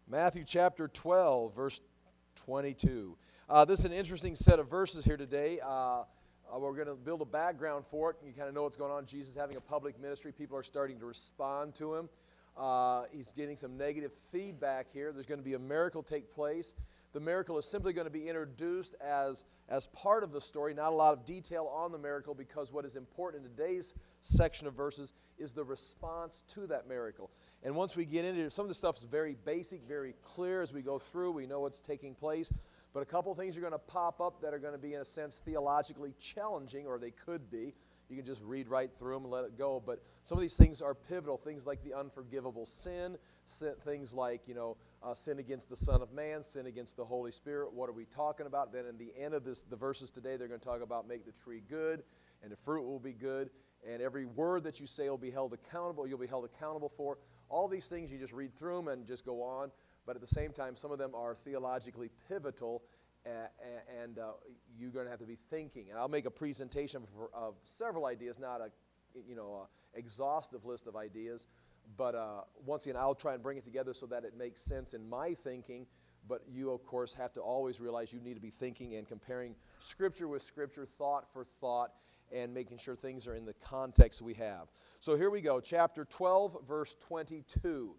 Matthew chapter 12, verse 22. This is an interesting set of verses here today. We're going to build a background for it. You kind of know what's going on. Jesus is having a public ministry. People are starting to respond to him. He's getting some negative feedback here. There's going to be a miracle take place. The miracle is simply going to be introduced as part of the story, not a lot of detail on the miracle, because what is important in today's section of verses is the response to that miracle. And once we get into it, some of the stuff is very basic, very clear as we go through. We know what's taking place. But a couple of things are going to pop up that are going to be, in a sense, theologically challenging, or they could be. You can just read right through them and let it go. But some of these things are pivotal, things like the unforgivable sin, things like, sin against the Son of Man, sin against the Holy Spirit. What are we talking about? Then in the end of the verses today, they're going to talk about make the tree good, and the fruit will be good, and every word that you say will be held accountable. You'll be held accountable for. All these things, you just read through them and just go on. But at the same time, some of them are theologically pivotal, and you're going to have to be thinking. And I'll make a presentation of several ideas, not a exhaustive list of ideas. But once again, I'll try and bring it together so that it makes sense in my thinking. But you, of course, have to always realize you need to be thinking and comparing Scripture with Scripture, thought for thought, and making sure things are in the context we have. So here we go, chapter 12, verse 22.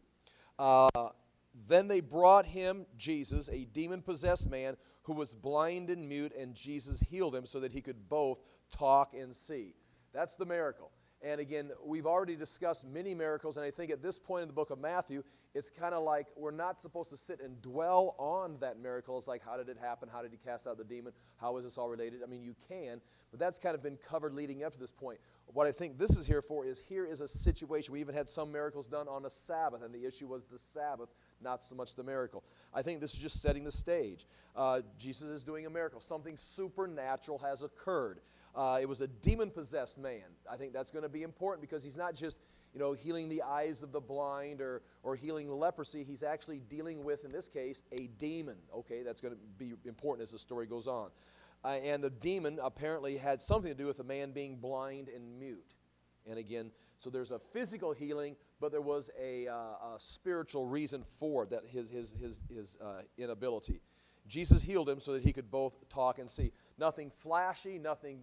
Then they brought him, Jesus, a demon-possessed man who was blind and mute, and Jesus healed him so that he could both talk and see. That's the miracle. And again, we've already discussed many miracles, and I think at this point in the book of Matthew, it's kind of like we're not supposed to sit and dwell on that miracle. It's like, how did it happen? How did he cast out the demon? How is this all related? I mean, you can, but that's kind of been covered leading up to this point. What I think this is here for is here is a situation. We even had some miracles done on a Sabbath, and the issue was the Sabbath, not so much the miracle. I think this is just setting the stage. Jesus is doing a miracle. Something supernatural has occurred. It was a demon-possessed man. I think that's going to be important because he's not just, healing the eyes of the blind or healing leprosy. He's actually dealing with, in this case, a demon. Okay, that's going to be important as the story goes on. And the demon apparently had something to do with the man being blind and mute. And again, so there's a physical healing, but there was a spiritual reason for that, his inability. Jesus healed him so that he could both talk and see. Nothing flashy, nothing,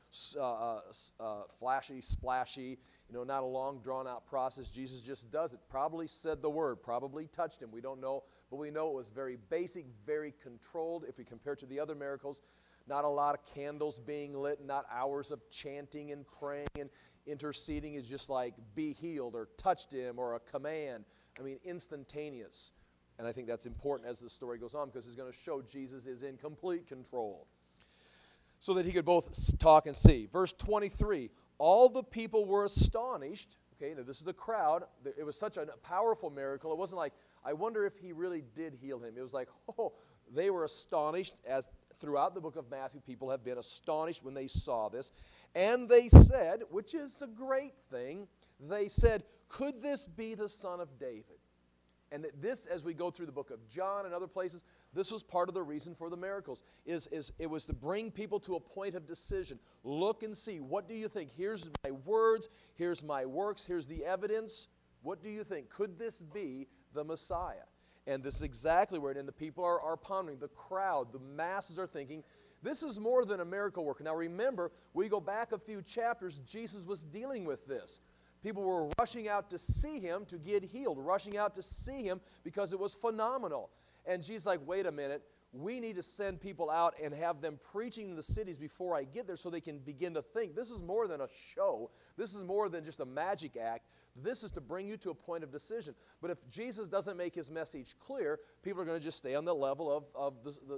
flashy, splashy, not a long, drawn-out process. Jesus just does it. Probably said the word, probably touched him. We don't know, but we know it was very basic, very controlled. If we compare it to the other miracles, not a lot of candles being lit, not hours of chanting and praying and interceding. It's just like, be healed, or touched him, or a command. I mean, instantaneous. And I think that's important as the story goes on because it's going to show Jesus is in complete control. So that he could both talk and see. Verse 23, all the people were astonished. Okay, now this is the crowd. It was such a powerful miracle. It wasn't like, I wonder if he really did heal him. It was like, they were astonished, as throughout the book of Matthew, people have been astonished when they saw this. And they said, which is a great thing, they said, could this be the Son of David? And this, as we go through the book of John and other places, this was part of the reason for the miracles. It was to bring people to a point of decision. Look and see. What do you think? Here's my words. Here's my works. Here's the evidence. What do you think? Could this be the Messiah? And this is exactly where it is. And the people are pondering. The crowd, the masses are thinking, this is more than a miracle worker. Now remember, we go back a few chapters, Jesus was dealing with this. People were rushing out to see him to get healed, rushing out to see him because it was phenomenal. And Jesus is like, wait a minute, we need to send people out and have them preaching in the cities before I get there so they can begin to think. This is more than a show. This is more than just a magic act. This is to bring you to a point of decision. But if Jesus doesn't make his message clear, people are going to just stay on the level of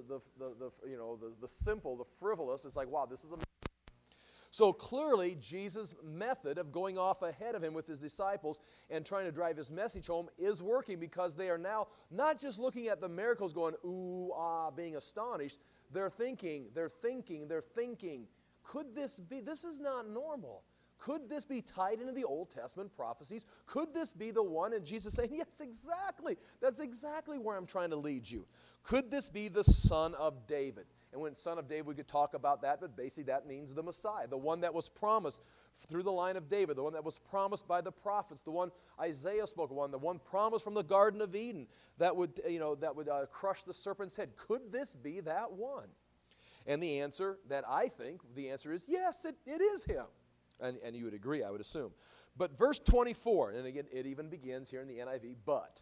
the simple, the frivolous. It's like, wow, this is amazing. So clearly, Jesus' method of going off ahead of him with his disciples and trying to drive his message home is working because they are now not just looking at the miracles going, ooh, ah, being astonished. They're thinking, could this be? This is not normal. Could this be tied into the Old Testament prophecies? Could this be the one? And Jesus saying, yes, exactly. That's exactly where I'm trying to lead you. Could this be the Son of David? And when Son of David, we could talk about that, but basically that means the Messiah, the one that was promised through the line of David, the one that was promised by the prophets, the one Isaiah spoke of, the one promised from the Garden of Eden that would crush the serpent's head. Could this be that one? And the answer is yes, it is him. And you would agree, I would assume. But verse 24, and again, it even begins here in the NIV, but.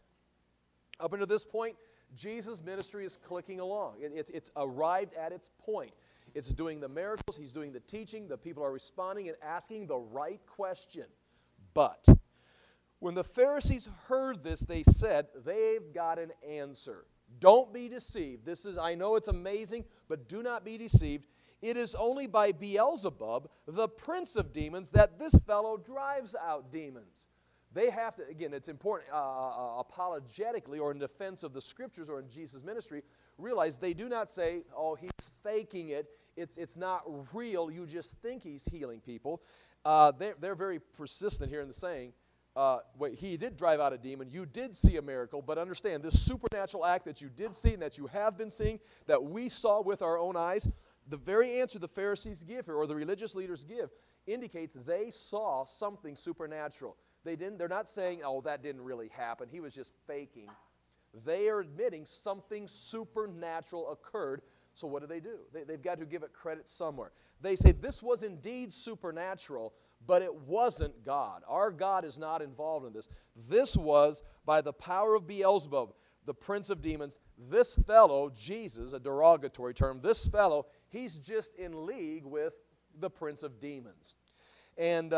Up until this point, Jesus' ministry is clicking along. It's arrived at its point. It's doing the miracles. He's doing the teaching. The people are responding and asking the right question. But when the Pharisees heard this, they said, they've got an answer. Don't be deceived. I know it's amazing, but do not be deceived. It is only by Beelzebub, the prince of demons, that this fellow drives out demons. They have to, again, it's important, apologetically or in defense of the Scriptures or in Jesus' ministry, realize they do not say, oh, he's faking it. It's not real. You just think he's healing people. They're very persistent here in the saying, wait, he did drive out a demon. You did see a miracle, but understand this supernatural act that you did see and that you have been seeing, that we saw with our own eyes, the very answer the Pharisees give here, or the religious leaders give, indicates they saw something supernatural. They're not saying, oh, that didn't really happen. He was just faking. They are admitting something supernatural occurred. So what do? They've got to give it credit somewhere. They say this was indeed supernatural, but it wasn't God. Our God is not involved in this. This was by the power of Beelzebub, the prince of demons. This fellow, Jesus, a derogatory term, this fellow, he's just in league with the prince of demons. And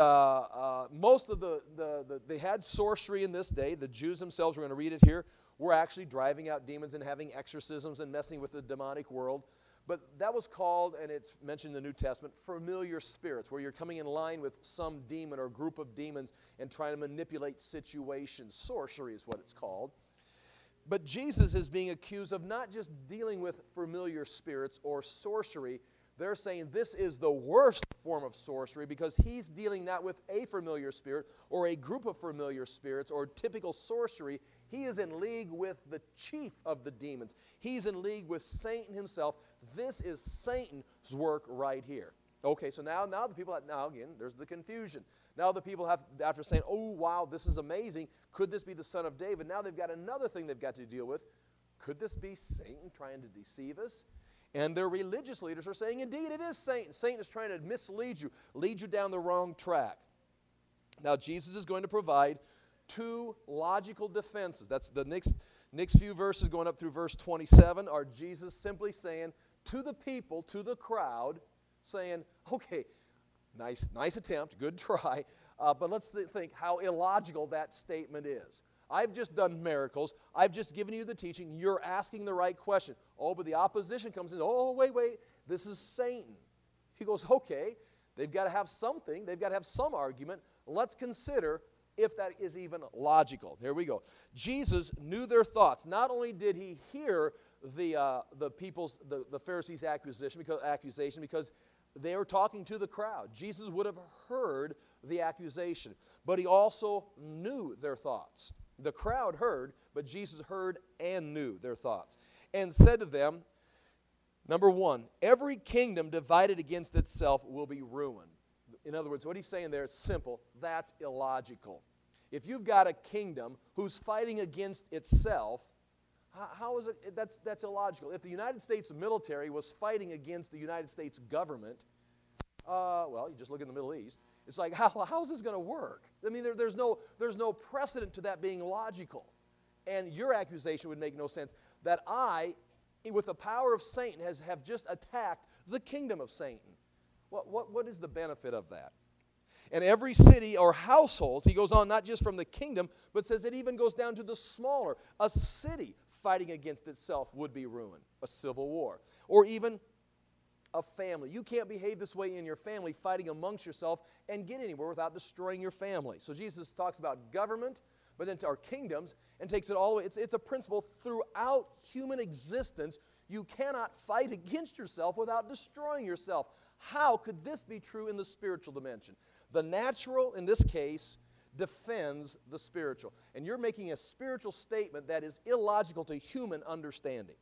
most of they had sorcery in this day. The Jews themselves, we're going to read it here, were actually driving out demons and having exorcisms and messing with the demonic world. But that was called, and it's mentioned in the New Testament, familiar spirits, where you're coming in line with some demon or group of demons and trying to manipulate situations. Sorcery is what it's called. But Jesus is being accused of not just dealing with familiar spirits or sorcery. They're saying this is the worst form of sorcery because he's dealing not with a familiar spirit or a group of familiar spirits or typical sorcery. He is in league with the chief of the demons. He's in league with Satan himself. This is Satan's work right here. Okay, so now the people now again, there's the confusion. Now the people have, after saying, oh, wow, this is amazing. Could this be the Son of David? Now they've got another thing they've got to deal with. Could this be Satan trying to deceive us? And their religious leaders are saying, indeed, it is Satan. Satan is trying to mislead you, lead you down the wrong track. Now, Jesus is going to provide two logical defenses. That's the next few verses going up through verse 27 are Jesus simply saying to the people, to the crowd, saying, okay, nice attempt, good try, but let's think how illogical that statement is. I've just done miracles. I've just given you the teaching. You're asking the right question. Oh, but the opposition comes in. Oh, wait, this is Satan. He goes, okay, they've got to have something. They've got to have some argument. Let's consider if that is even logical. Here we go. Jesus knew their thoughts. Not only did he hear the Pharisees' accusation because they were talking to the crowd. Jesus would have heard the accusation, but he also knew their thoughts. The crowd heard, but Jesus heard and knew their thoughts, and said to them, number one, every kingdom divided against itself will be ruined. In other words, what he's saying there is simple. That's illogical. If you've got a kingdom who's fighting against itself, how is it? That's illogical. If the United States military was fighting against the United States government, well, you just look in the Middle East. It's like, how is this going to work? I mean, there's no precedent to that being logical. And your accusation would make no sense that I, with the power of Satan, have just attacked the kingdom of Satan. What is the benefit of that? And every city or household, he goes on not just from the kingdom, but says it even goes down to the smaller. A city fighting against itself would be ruined, a civil war. Or even a family. You can't behave this way in your family, fighting amongst yourself, and get anywhere without destroying your family. So Jesus talks about government, but then to our kingdoms, and takes it all the way. It's a principle throughout human existence. You cannot fight against yourself without destroying yourself. How could this be true in the spiritual dimension? The natural, in this case, defends the spiritual. And you're making a spiritual statement that is illogical to human understanding.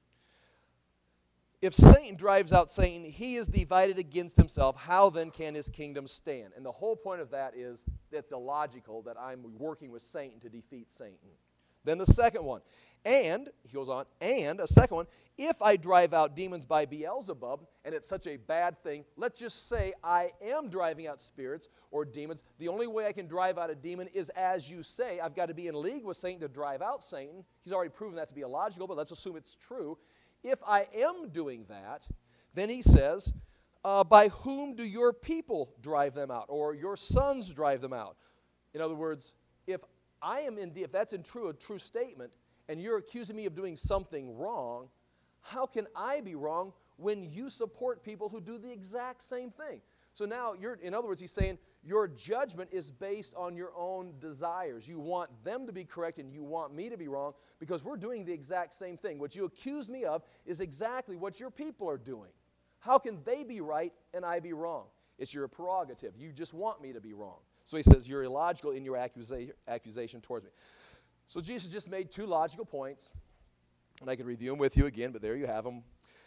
If Satan drives out Satan, he is divided against himself. How then can his kingdom stand? And the whole point of that is it's illogical that I'm working with Satan to defeat Satan. Then the second one, and, he goes on, and a second one, if I drive out demons by Beelzebub, and it's such a bad thing, let's just say I am driving out spirits or demons. The only way I can drive out a demon is as you say. I've got to be in league with Satan to drive out Satan. He's already proven that to be illogical, but let's assume it's true. If I am doing that, then he says, by whom do your people drive them out, or your sons drive them out? In other words, if that's a true statement, and you're accusing me of doing something wrong, how can I be wrong when you support people who do the exact same thing? So now, in other words, he's saying your judgment is based on your own desires. You want them to be correct and you want me to be wrong because we're doing the exact same thing. What you accuse me of is exactly what your people are doing. How can they be right and I be wrong? It's your prerogative. You just want me to be wrong. So he says you're illogical in your accusation towards me. So Jesus just made two logical points, and I could review them with you again, but there you have them.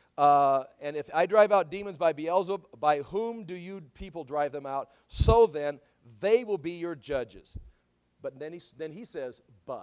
And if I drive out demons by Beelzebub, by whom do you people drive them out? So then, they will be your judges. But then he says,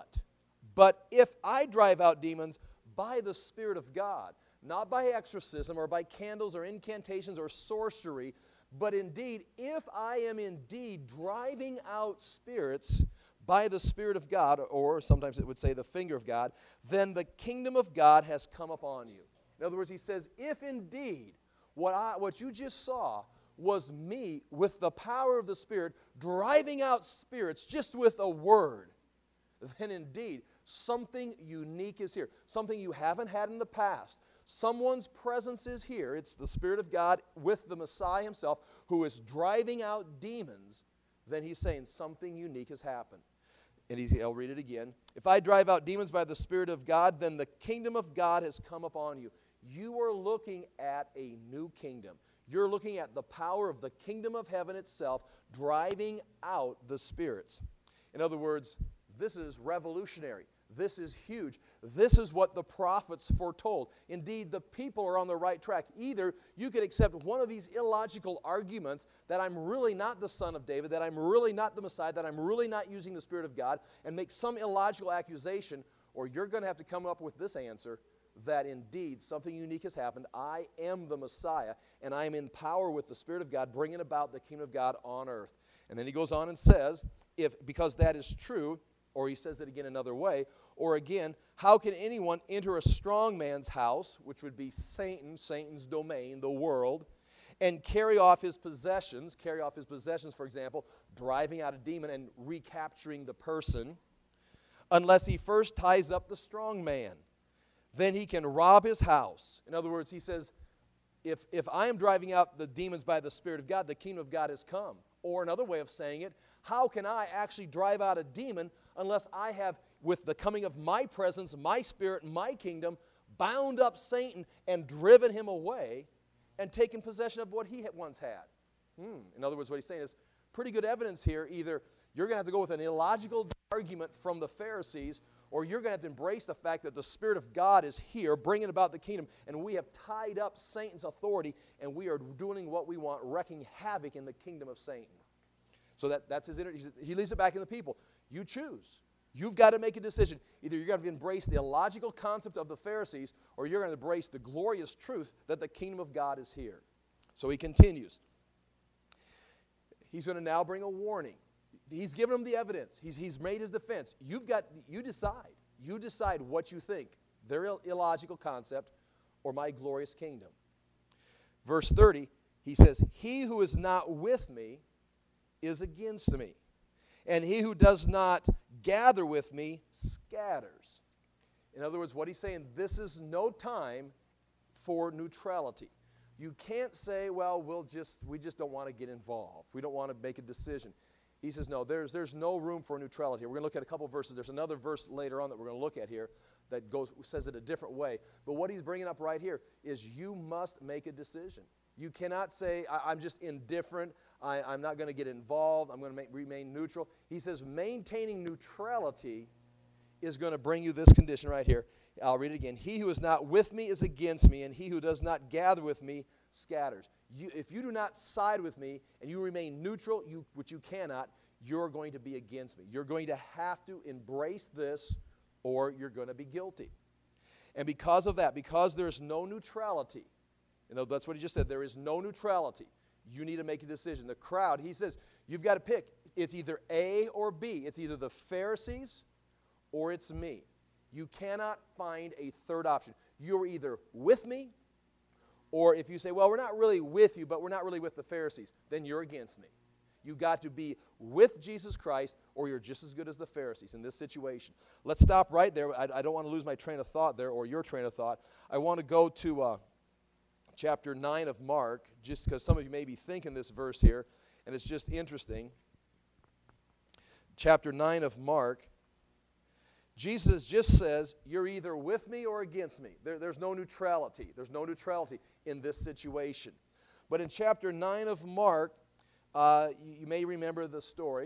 but if I drive out demons by the Spirit of God, not by exorcism or by candles or incantations or sorcery, but indeed, if I am indeed driving out spirits by the Spirit of God, or sometimes it would say the finger of God, then the kingdom of God has come upon you. In other words, he says, if indeed what you just saw was me with the power of the Spirit driving out spirits just with a word, then indeed something unique is here. Something you haven't had in the past. Someone's presence is here. It's the Spirit of God with the Messiah himself who is driving out demons. Then he's saying something unique has happened. And I'll read it again. If I drive out demons by the Spirit of God, then the kingdom of God has come upon you. You are looking at a new kingdom. You're looking at the power of the kingdom of heaven itself driving out the spirits. In other words, this is revolutionary. This is huge. This is what the prophets foretold. Indeed, the people are on the right track. Either you could accept one of these illogical arguments that I'm really not the Son of David, that I'm really not the Messiah, that I'm really not using the Spirit of God, and make some illogical accusation, or you're going to have to come up with this answer, that indeed something unique has happened. I am the Messiah, and I am in power with the Spirit of God, bringing about the kingdom of God on earth. And then he goes on and says, because that is true, or he says it again another way, or again, how can anyone enter a strong man's house, which would be Satan's domain, the world, and carry off his possessions, for example, driving out a demon and recapturing the person, unless he first ties up the strong man? Then he can rob his house. In other words, he says, if I am driving out the demons by the Spirit of God, the kingdom of God has come. Or another way of saying it, how can I actually drive out a demon unless I have, with the coming of my presence, my Spirit, my kingdom, bound up Satan and driven him away and taken possession of what he once had? In other words, what he's saying is pretty good evidence here. Either you're going to have to go with an illogical argument from the Pharisees, or you're going to have to embrace the fact that the Spirit of God is here, bringing about the kingdom, and we have tied up Satan's authority, and we are doing what we want, wreaking havoc in the kingdom of Satan. So that's his he leaves it back in the people. You choose. You've got to make a decision. Either you're going to embrace the illogical concept of the Pharisees, or you're going to embrace the glorious truth that the kingdom of God is here. So he continues. He's going to now bring a warning. He's given them the evidence. He's made his defense. You decide. You decide what you think. Their illogical concept or my glorious kingdom. Verse 30, he says, he who is not with me is against me, and he who does not gather with me scatters. In other words, what he's saying, this is no time for neutrality. You can't say, well, we just don't want to get involved. We don't want to make a decision. He says, no, there's no room for neutrality here. We're going to look at a couple of verses. There's another verse later on that we're going to look at here that says it a different way. But what he's bringing up right here is you must make a decision. You cannot say, I'm just indifferent. I'm not going to get involved. I'm going to remain neutral. He says maintaining neutrality is going to bring you this condition right here. I'll read it again. He who is not with me is against me, and he who does not gather with me scatters. If you do not side with me and you remain neutral, which you cannot, you're going to be against me. You're going to have to embrace this or you're going to be guilty. And because of that, because there's no neutrality, that's what he just said, there is no neutrality. You need to make a decision. The crowd, he says, you've got to pick. It's either A or B. It's either the Pharisees or it's me. You cannot find a third option. You're either with me, or if you say, well, we're not really with you, but we're not really with the Pharisees, then you're against me. You've got to be with Jesus Christ, or you're just as good as the Pharisees in this situation. Let's stop right there. I don't want to lose my train of thought there, or your train of thought. I want to go to chapter 9 of Mark, just because some of you may be thinking this verse here, and it's just interesting. Chapter 9 of Mark. Jesus just says, you're either with me or against me. There's no neutrality. There's no neutrality in this situation. But in chapter 9 of Mark, you may remember the story.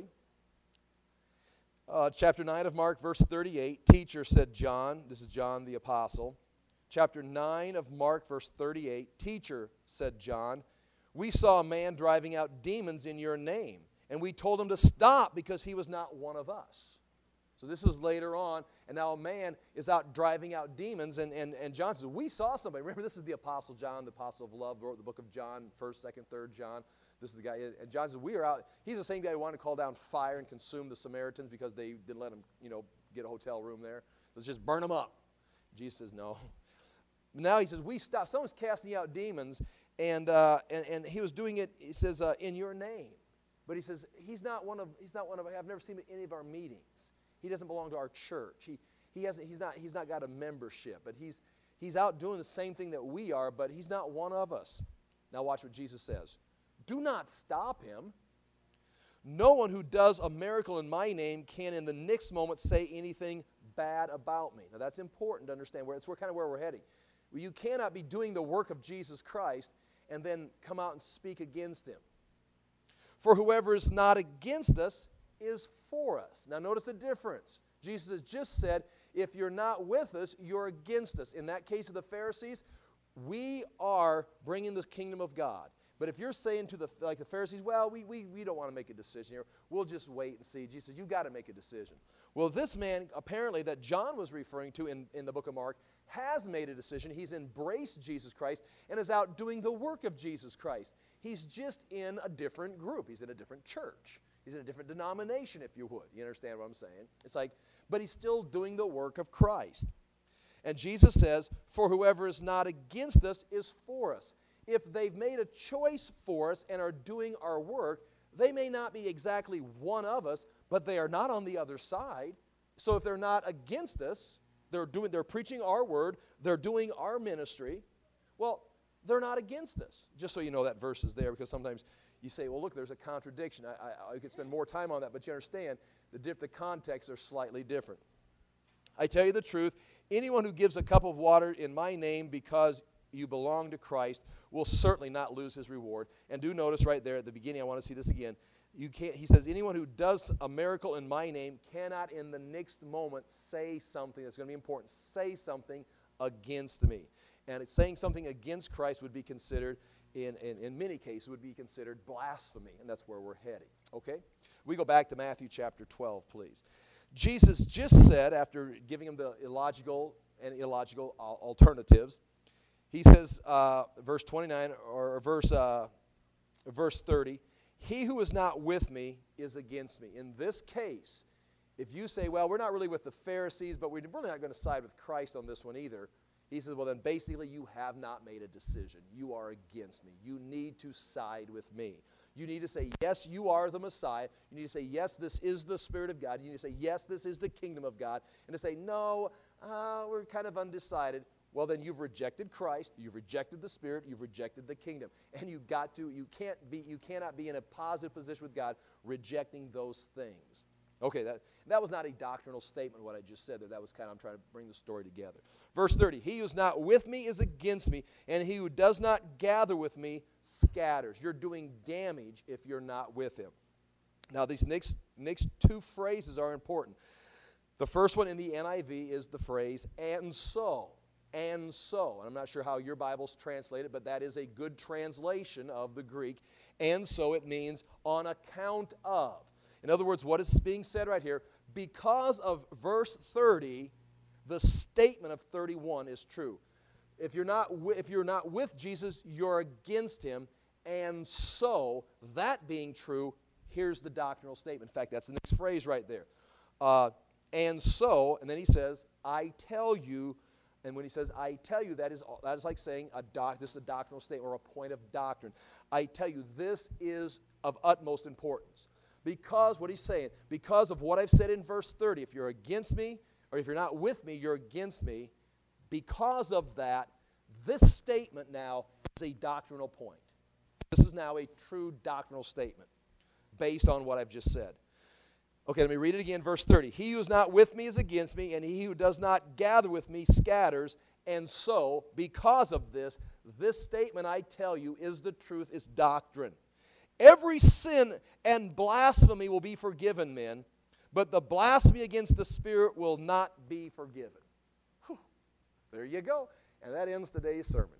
Chapter 9 of Mark, verse 38, teacher, said John. This is John the apostle. Chapter 9 of Mark, verse 38, teacher, said John, we saw a man driving out demons in your name, and we told him to stop because he was not one of us. So this is later on, and now a man is out driving out demons, and John says, we saw somebody. Remember, this is the Apostle John, the Apostle of Love, wrote the book of John, 1st, 2nd, 3rd John. This is the guy, and John says, we are out. He's the same guy who wanted to call down fire and consume the Samaritans because they didn't let him, get a hotel room there. Let's just burn them up. Jesus says, no. Now he says, we stopped. Someone's casting out demons, and he was doing it, he says, in your name. But he says, he's not one of, I've never seen him at any of our meetings. He doesn't belong to our church. He's not got a membership, but he's out doing the same thing that we are, but he's not one of us. Now watch what Jesus says. Do not stop him. No one who does a miracle in my name can in the next moment say anything bad about me. Now that's important to understand. It's kind of where we're heading. You cannot be doing the work of Jesus Christ and then come out and speak against him. For whoever is not against us is for us. Now notice the difference. Jesus has just said, if you're not with us, you're against us. In that case of the Pharisees, we are bringing the kingdom of God. But if you're saying to the Pharisees, well, we don't want to make a decision here. We'll just wait and see. Jesus says, you've got to make a decision. Well, this man, apparently, that John was referring to in the book of Mark, has made a decision. He's embraced Jesus Christ and is out doing the work of Jesus Christ. He's just in a different group. He's in a different church. He's in a different denomination, if you would. You understand what I'm saying? It's like, but he's still doing the work of Christ. And Jesus says, for whoever is not against us is for us. If they've made a choice for us and are doing our work, they may not be exactly one of us, but they are not on the other side. So if they're not against us, they're preaching our word, they're doing our ministry, well, they're not against us. Just so you know that verse is there, because sometimes you say, well, look, there's a contradiction. I could spend more time on that, but you understand the contexts are slightly different. I tell you the truth, anyone who gives a cup of water in my name because you belong to Christ will certainly not lose his reward. And do notice right there at the beginning, I want to see this again. He says, anyone who does a miracle in my name cannot in the next moment say something that's going to be important. Say something against me. And saying something against Christ would be considered, in many cases, would be considered blasphemy. And that's where we're heading. Okay? We go back to Matthew chapter 12, please. Jesus just said, after giving him the illogical and illogical alternatives, he says, verse 29 or verse 30, he who is not with me is against me. In this case, if you say, well, we're not really with the Pharisees, but we're really not going to side with Christ on this one either, he says, well, then basically you have not made a decision. You are against me. You need to side with me. You need to say, yes, you are the Messiah. You need to say, yes, this is the Spirit of God. You need to say, yes, this is the kingdom of God. And to say, no, we're kind of undecided. well, then you've rejected Christ, you've rejected the Spirit, you've rejected the kingdom. And you cannot be in a positive position with God rejecting those things. Okay, that was not a doctrinal statement, what I just said there. That was I'm trying to bring the story together. Verse 30, he who is not with me is against me, and he who does not gather with me scatters. You're doing damage if you're not with him. Now, these next two phrases are important. The first one in the NIV is the phrase, and so. And so. And I'm not sure how your Bibles translate it, but that is a good translation of the Greek. And so it means on account of. In other words, what is being said right here? Because of verse 30, the statement of 31 is true. If you're not with Jesus, you're against him. And so, that being true, here's the doctrinal statement. In fact, that's the next phrase right there. And so, and then he says, I tell you. And when he says, I tell you, that is like saying this is a doctrinal statement or a point of doctrine. I tell you, this is of utmost importance. Because, what he's saying, because of what I've said in verse 30, if you're against me, or if you're not with me, you're against me. Because of that, this statement now is a doctrinal point. This is now a true doctrinal statement based on what I've just said. Okay, let me read it again, verse 30. He who is not with me is against me, and he who does not gather with me scatters. And so, because of this statement, I tell you, is the truth, is doctrine. Every sin and blasphemy will be forgiven men, but the blasphemy against the Spirit will not be forgiven. Whew. There you go. And that ends today's sermon.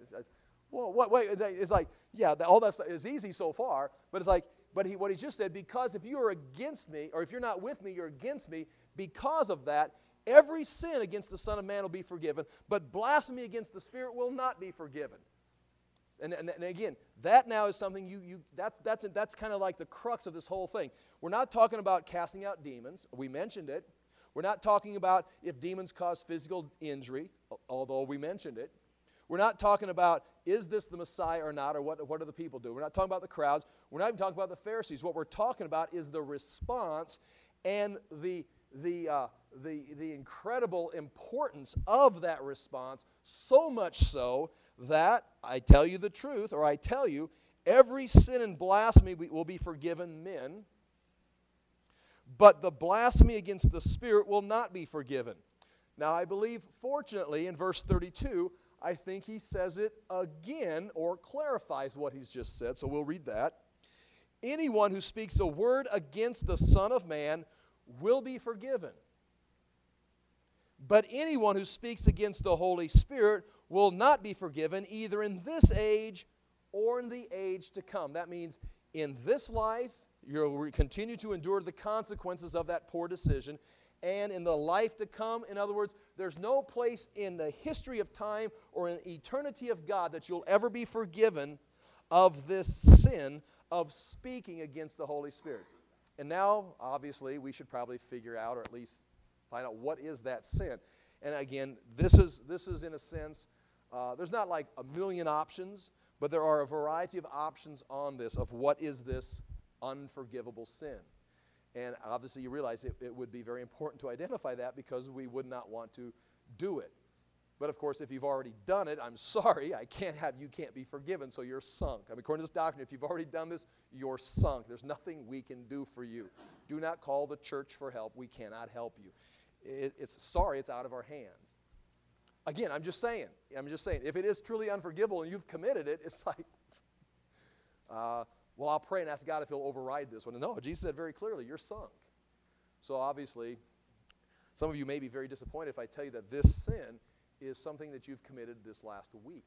It's like, yeah, all that stuff is easy so far, but it's like, what he just said, because if you are against me, or if you're not with me, you're against me, because of that, every sin against the Son of Man will be forgiven, but blasphemy against the Spirit will not be forgiven. And again, that now is something that's kind of like the crux of this whole thing. We're not talking about casting out demons. We mentioned it. We're not talking about if demons cause physical injury, although we mentioned it. We're not talking about, is this the Messiah or not, or what do the people do? We're not talking about the crowds. We're not even talking about the Pharisees. What we're talking about is the response and the incredible importance of that response, so much so that, I tell you the truth, or I tell you, every sin and blasphemy will be forgiven men, but the blasphemy against the Spirit will not be forgiven. Now, I believe, fortunately, in verse 32, I think he says it again, or clarifies what he's just said, so we'll read that. Anyone who speaks a word against the Son of Man will be forgiven. But anyone who speaks against the Holy Spirit will not be forgiven, either in this age or in the age to come. That means in this life, you'll continue to endure the consequences of that poor decision, and in the life to come. In other words, there's no place in the history of time or in eternity of God that you'll ever be forgiven of this sin of speaking against the Holy Spirit. And now, obviously, we should probably figure out, or at least find out, what is that sin. And again, this is in a sense, there's not like a million options, but there are a variety of options on this of what is this unforgivable sin. And obviously you realize it would be very important to identify that, because we would not want to do it. But of course, if you've already done it, I'm sorry, you can't be forgiven, so you're sunk. I mean, according to this doctrine, if you've already done this, you're sunk. There's nothing we can do for you. Do not call the church for help. We cannot help you. It's out of our hands. Again, I'm just saying, if it is truly unforgivable and you've committed it, it's like, well, I'll pray and ask God if he'll override this one. No, Jesus said very clearly, you're sunk. So obviously, some of you may be very disappointed if I tell you that this sin is something that you've committed this last week.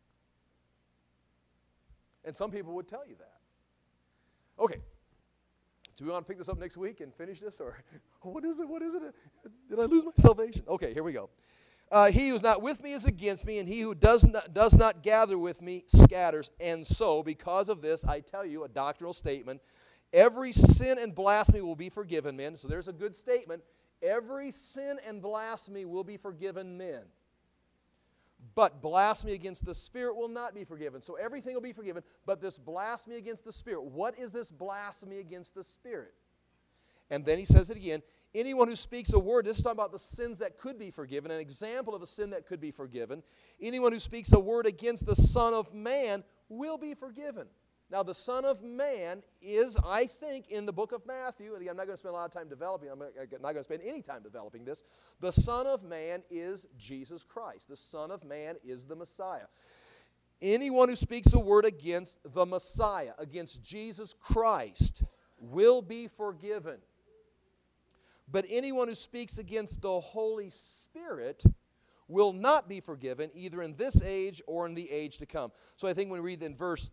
And some people would tell you that. Okay. Do we want to pick this up next week and finish this? Or what is it? Did I lose my salvation? Okay, here we go. He who is not with me is against me, and he who does not gather with me scatters. And so, because of this, I tell you a doctrinal statement. Every sin and blasphemy will be forgiven men. So there's a good statement. Every sin and blasphemy will be forgiven men. But blasphemy against the Spirit will not be forgiven. So everything will be forgiven, but this blasphemy against the Spirit. What is this blasphemy against the Spirit? And then he says it again. Anyone who speaks a word, this is talking about the sins that could be forgiven, an example of a sin that could be forgiven. Anyone who speaks a word against the Son of Man will be forgiven. Now, the Son of Man is, I think, in the book of Matthew, and again, I'm not going to spend a lot of time developing, I'm not going to spend any time developing this. The Son of Man is Jesus Christ. The Son of Man is the Messiah. Anyone who speaks a word against the Messiah, against Jesus Christ, will be forgiven. But anyone who speaks against the Holy Spirit will not be forgiven, either in this age or in the age to come. So I think when we read in verse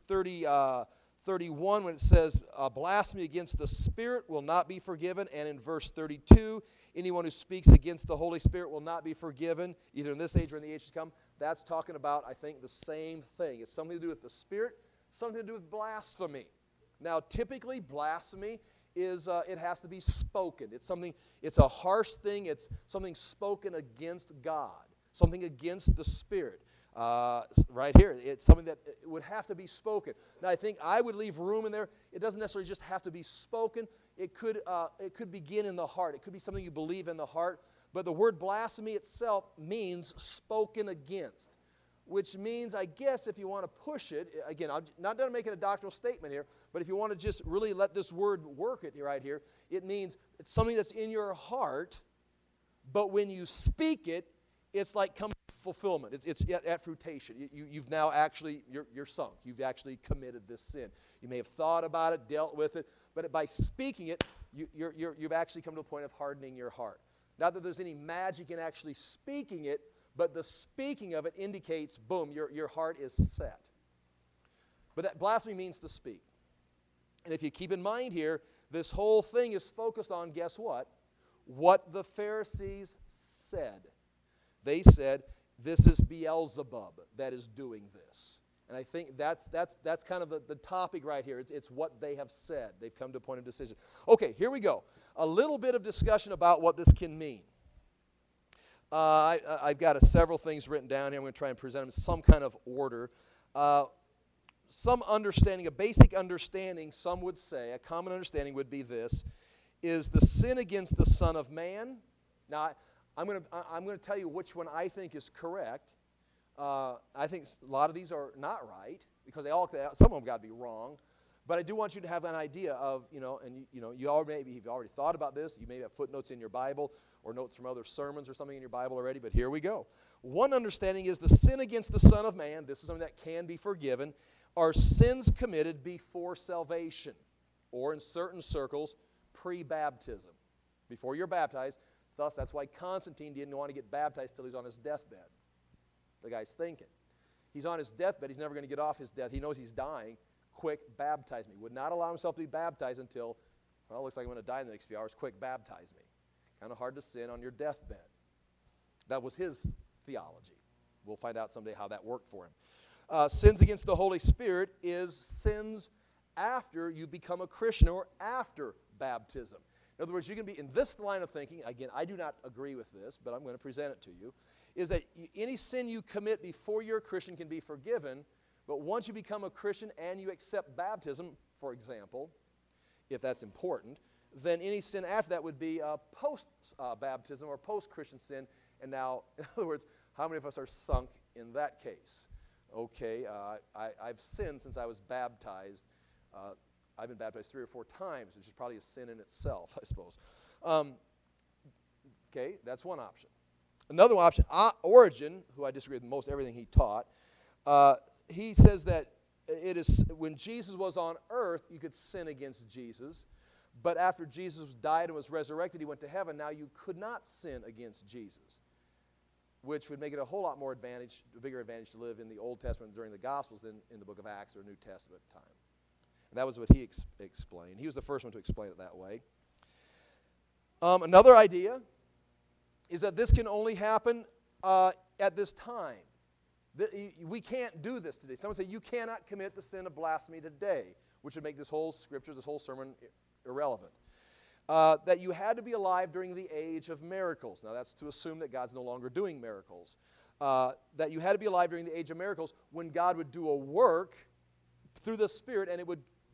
31, when it says, blasphemy against the Spirit will not be forgiven, and in verse 32, anyone who speaks against the Holy Spirit will not be forgiven, either in this age or in the age to come, that's talking about, I think, the same thing. It's something to do with the Spirit, something to do with blasphemy. Now, typically, blasphemy is, it has to be spoken. It's a harsh thing. It's something spoken against God, something against the Spirit. Right here, it's something that would have to be spoken. Now, I think I would leave room in there. It doesn't necessarily just have to be spoken. It could begin in the heart. It could be something you believe in the heart. But the word blasphemy itself means spoken against, which means, I guess, if you want to push it, again, I'm not done making a doctrinal statement here, but if you want to just really let this word work it right here, it means it's something that's in your heart, but when you speak it, it's like coming to fulfillment. It's at fruition. You've now actually, you're sunk. You've actually committed this sin. You may have thought about it, dealt with it, but by speaking it, you've actually come to a point of hardening your heart. Not that there's any magic in actually speaking it, but the speaking of it indicates, boom, your heart is set. But that blasphemy means to speak. And if you keep in mind here, this whole thing is focused on, guess what? What the Pharisees said. They said, this is Beelzebub that is doing this. And I think that's kind of the topic right here. It's what they have said. They've come to a point of decision. Okay, here we go. A little bit of discussion about what this can mean. I've got several things written down here. I'm going to try and present them in some kind of order. Some understanding, a basic understanding, some would say, a common understanding would be this, is the sin against the Son of Man. Now, I'm going to tell you which one I think is correct. I think a lot of these are not right, because some of them got to be wrong. But I do want you to have an idea of, you maybe you've already thought about this. You may have footnotes in your Bible or notes from other sermons or something in your Bible already, but here we go. One understanding is the sin against the Son of Man, this is something that can be forgiven, are sins committed before salvation, or in certain circles, pre-baptism. Before you're baptized. Thus, that's why Constantine didn't want to get baptized till he's on his deathbed. The guy's thinking. He's on his deathbed. He's never going to get off his death. He knows he's dying. Quick, baptize me. Would not allow himself to be baptized until, well, it looks like I'm going to die in the next few hours. Quick, baptize me. Kind of hard to sin on your deathbed. That was his theology. We'll find out someday how that worked for him. Sins against the Holy Spirit is sins after you become a Christian or after baptism. In other words, you can be in this line of thinking, again, I do not agree with this, but I'm going to present it to you, is that any sin you commit before you're a Christian can be forgiven, but once you become a Christian and you accept baptism, for example, if that's important, then any sin after that would be post-baptism or post-Christian sin. And now, in other words, how many of us are sunk in that case? Okay, I've sinned since I was baptized. I've been baptized 3 or 4 times, which is probably a sin in itself, I suppose. Okay, that's one option. Another option, Origen, who I disagree with most everything he taught, he says that it is when Jesus was on earth, you could sin against Jesus. But after Jesus died and was resurrected, he went to heaven. Now you could not sin against Jesus, which would make it a whole lot more advantage, a bigger advantage to live in the Old Testament during the Gospels than in the book of Acts or New Testament time. And that was what he explained. He was the first one to explain it that way. Another idea is that this can only happen at this time. We can't do this today. Someone say, you cannot commit the sin of blasphemy today, which would make this whole scripture, this whole sermon irrelevant. That you had to be alive during the age of miracles. Now, that's to assume that God's no longer doing miracles. That you had to be alive during the age of miracles when God would do a work through the Spirit, and it would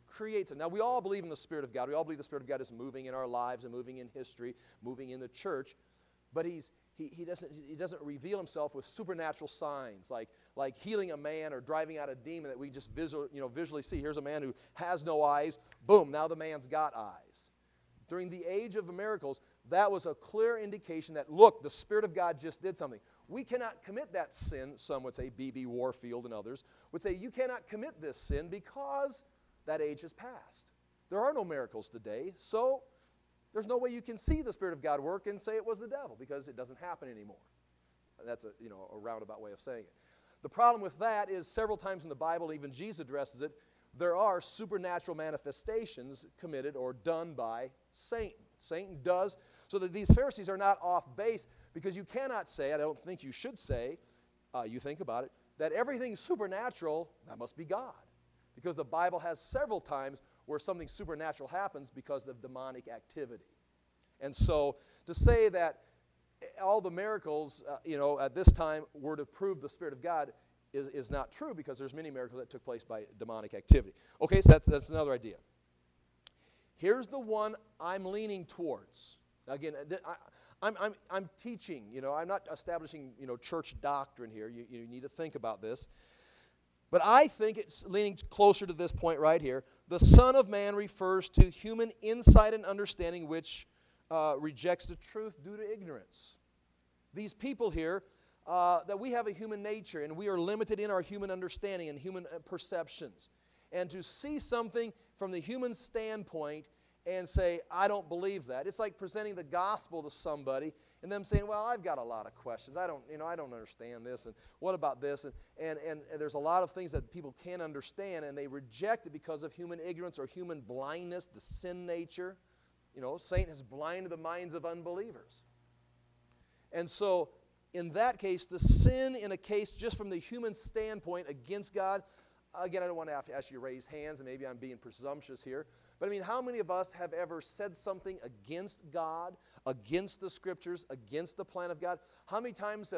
creates it. Now, we all believe in the Spirit of God. We all believe the Spirit of God is moving in our lives and moving in history, moving in the church. But he doesn't reveal himself with supernatural signs like healing a man or driving out a demon that we just visually see. Here's a man who has no eyes. Boom, now the man's got eyes. During the age of the miracles, that was a clear indication that, look, the Spirit of God just did something. We cannot commit that sin, some would say, B.B. Warfield and others would say, you cannot commit this sin because that age has passed. There are no miracles today, so there's no way you can see the Spirit of God work and say it was the devil because it doesn't happen anymore. That's a roundabout way of saying it. The problem with that is several times in the Bible, even Jesus addresses it, there are supernatural manifestations committed or done by Satan. Satan does, so that these Pharisees are not off base, because you cannot say, I don't think you should say, you think about it, that everything supernatural, that must be God. Because the Bible has several times where something supernatural happens because of demonic activity. And so to say that all the miracles, at this time were to prove the Spirit of God is not true, because there's many miracles that took place by demonic activity. Okay, so that's another idea. Here's the one I'm leaning towards. Again, I'm teaching. I'm not establishing church doctrine here. You need to think about this. But I think it's leaning closer to this point right here. The Son of Man refers to human insight and understanding which rejects the truth due to ignorance. These people here, that we have a human nature and we are limited in our human understanding and human perceptions. And to see something from the human standpoint and say, I don't believe that. It's like presenting the gospel to somebody and them saying, well, I've got a lot of questions. I don't understand this, and what about this? And there's a lot of things that people can't understand, and they reject it because of human ignorance or human blindness, the sin nature. Satan has blinded the minds of unbelievers. And so, in that case, the sin in a case just from the human standpoint against God, again, I don't want to ask you to raise hands, and maybe I'm being presumptuous here, but how many of us have ever said something against God, against the Scriptures, against the plan of God? How many times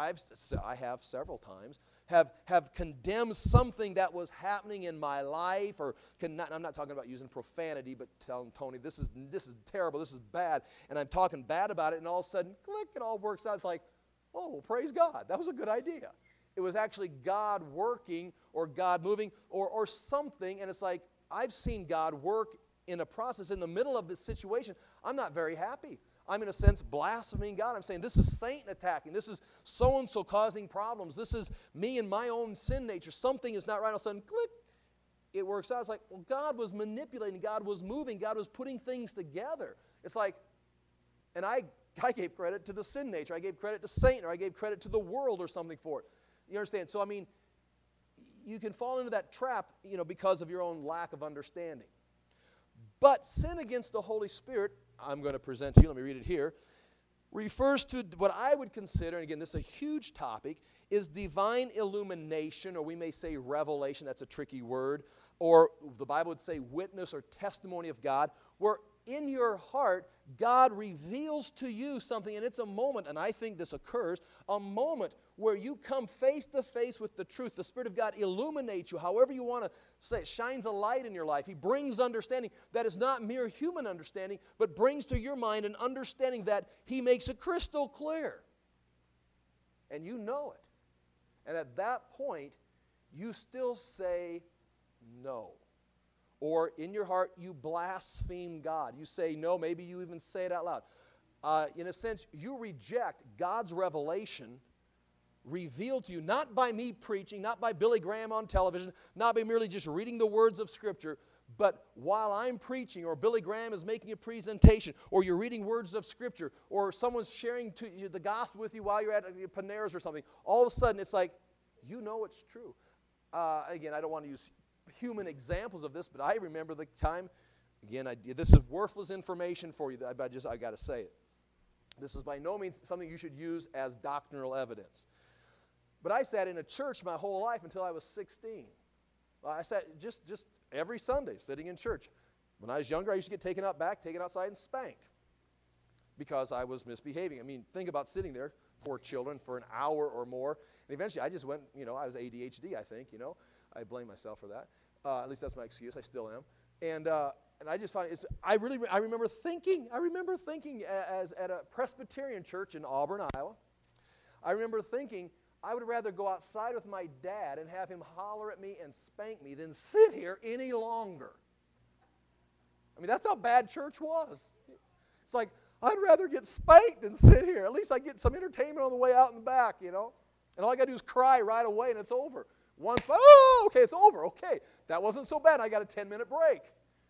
I have several times, have condemned something that was happening in my life, or I'm not talking about using profanity, but telling Tony, this is terrible, this is bad, and I'm talking bad about it, and all of a sudden, click, it all works out. It's like, oh, praise God, that was a good idea. It was actually God working or God moving or something, and it's like, I've seen God work in a process in the middle of this situation. I'm not very happy. I'm, in a sense, blaspheming God. I'm saying, this is Satan attacking. This is so-and-so causing problems. This is me and my own sin nature. Something is not right. All of a sudden, click, it works out. It's like, well, God was manipulating. God was moving. God was putting things together. It's like, and I gave credit to the sin nature. I gave credit to Satan, or I gave credit to the world or something for it. You understand? So, you can fall into that trap, because of your own lack of understanding. But sin against the Holy Spirit, I'm going to present to you, let me read it here, refers to what I would consider, and again, this is a huge topic, is divine illumination, or we may say revelation, that's a tricky word, or the Bible would say witness or testimony of God, where in your heart, God reveals to you something, and it's a moment, and I think this occurs, a moment where you come face to face with the truth. The Spirit of God illuminates you, however you want to say, shines a light in your life. He brings understanding that is not mere human understanding, but brings to your mind an understanding that He makes it crystal clear. And you know it. And at that point, you still say no. Or in your heart, you blaspheme God. You say no, maybe you even say it out loud. In a sense, you reject God's revelation revealed to you, not by me preaching, not by Billy Graham on television, not by merely just reading the words of Scripture, but while I'm preaching, or Billy Graham is making a presentation, or you're reading words of Scripture, or someone's sharing the gospel with you while you're at Panera's or something, all of a sudden it's like, you know it's true. Again, I don't want to use human examples of this, but I remember the time, again, this is worthless information for you, I got to say it. This is by no means something you should use as doctrinal evidence. But I sat in a church my whole life until I was 16. I sat just every Sunday sitting in church. When I was younger, I used to get taken outside and spanked because I was misbehaving. Think about sitting there, poor children, for an hour or more. And eventually I just went, I was ADHD, I think, I blame myself for that. At least that's my excuse. I still am. And I just find I remember thinking as at a Presbyterian church in Auburn, Iowa. I remember thinking I would rather go outside with my dad and have him holler at me and spank me than sit here any longer. I mean, that's how bad church was. It's like, I'd rather get spanked than sit here. At least I get some entertainment on the way out in the back, you know. And all I got to do is cry right away and it's over. Once, oh, okay, it's over. Okay, that wasn't so bad. I got a 10-minute break.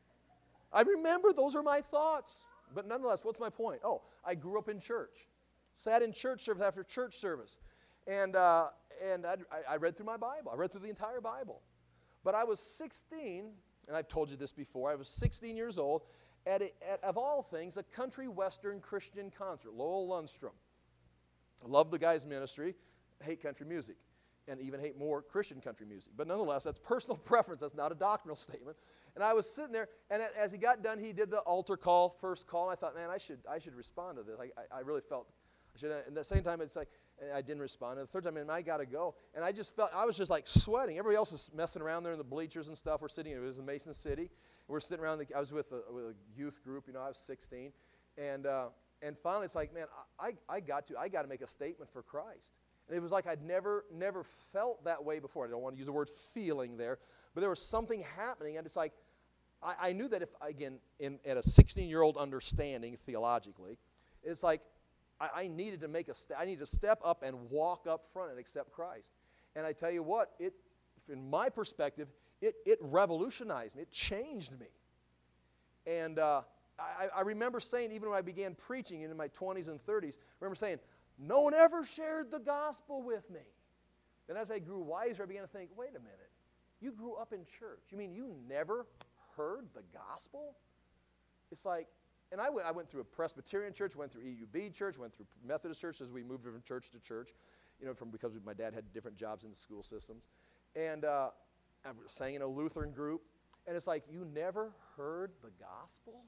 I remember those are my thoughts. But nonetheless, what's my point? Oh, I grew up in church. Sat in church service after church service. And I read through my Bible. I read through the entire Bible. But I was 16, and I've told you this before. I was 16 years old at of all things, a country western Christian concert, Lowell Lundstrom. I love the guy's ministry. I hate country music, and even hate more Christian country music. But nonetheless, that's personal preference. That's not a doctrinal statement. And I was sitting there, and as he got done, he did the altar call, first call. And I thought, man, I should respond to this. I really felt I should. And at the same time, it's like I didn't respond. And the third time, man, I got to go. And I just felt I was just like sweating. Everybody else is messing around there in the bleachers and stuff. We're sitting. It was in Mason City. We're sitting around. I was with a youth group. You know, I was 16, and finally, it's like, man, I got to make a statement for Christ. And it was like I'd never felt that way before. I don't want to use the word feeling there, but there was something happening, and it's like I knew that if, again, at a 16-year-old understanding theologically, it's like I needed to I needed to step up and walk up front and accept Christ. And I tell you what, in my perspective, it revolutionized me. It changed me. And I remember saying, even when I began preaching in my 20s and 30s, I remember saying, no one ever shared the gospel with me. Then as I grew wiser, I began to think, wait a minute. You grew up in church. You mean you never heard the gospel? It's like, and I went through a Presbyterian church, went through EUB church, went through Methodist church as we moved from church to church, you know, because my dad had different jobs in the school systems. And I sang in a Lutheran group. And it's like, you never heard the gospel?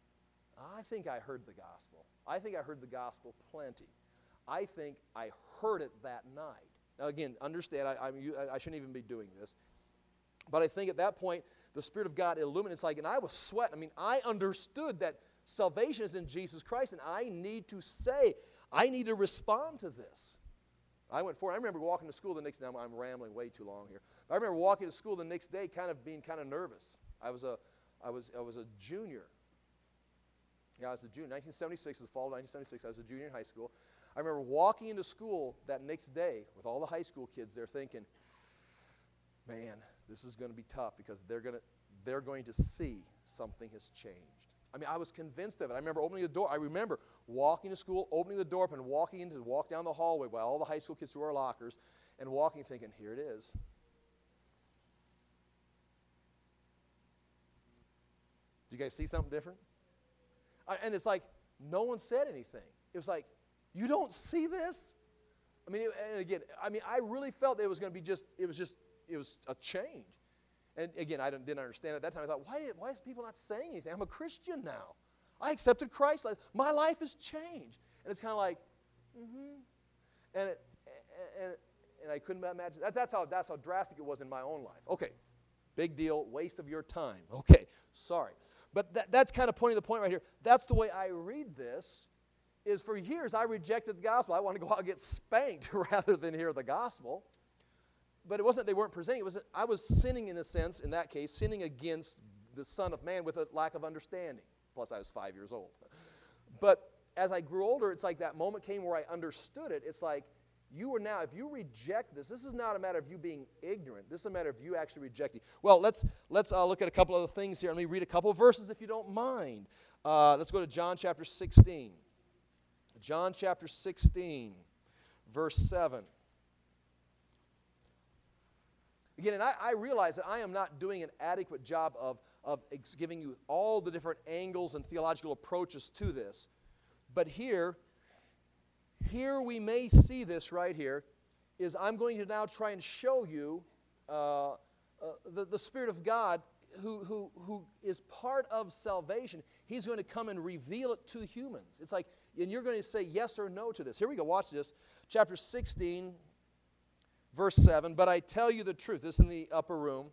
I think I heard the gospel. I think I heard the gospel plenty. I think I heard it that night. Now again, understand, I shouldn't even be doing this. But I think at that point, the Spirit of God illuminated. It's like, and I was sweating. I mean, I understood that salvation is in Jesus Christ, and I need to respond to this. I went forward. I remember walking to school the next day. I'm rambling way too long here. I remember walking to school the next day being kind of nervous. I was a junior. Yeah, I was a junior. 1976, the fall of 1976, I was a junior in high school. I remember walking into school that next day with all the high school kids there thinking, man, this is going to be tough because they're going to see something has changed. I mean, I was convinced of it. I remember opening the door. I remember walking to school, opening the door up and walk down the hallway by all the high school kids through our lockers and walking thinking, here it is. Do you guys see something different? And it's like no one said anything. It was like, you don't see this? I mean, I really felt it was going to be it was a change. And again, I didn't understand at that time. I thought, why is people not saying anything? I'm a Christian now. I accepted Christ. My life has changed. And it's kind of like, and I couldn't imagine. That's how drastic it was in my own life. Okay, big deal, waste of your time. Okay, sorry. But that's kind of pointing the point right here. That's the way I read this. Is for years I rejected the gospel. I wanted to go out and get spanked rather than hear the gospel. But it wasn't they weren't presenting. It was I was sinning in a sense, in that case, sinning against the Son of Man with a lack of understanding. Plus I was 5 years old. But as I grew older, it's like that moment came where I understood it. It's like you are now, if you reject this is not a matter of you being ignorant. This is a matter of you actually rejecting. Well, let's look at a couple other things here. Let me read a couple of verses if you don't mind. Let's go to John chapter 16. John chapter 16, verse 7. Again, and I realize that I am not doing an adequate job of giving you all the different angles and theological approaches to this. But here we may see this right here, is I'm going to now try and show you the Spirit of God who is part of salvation. He's going to come and reveal it to humans. It's like, and you're going to say yes or no to this. Here we go, watch this. Chapter 16, verse 7. But I tell you the truth. This is in the upper room.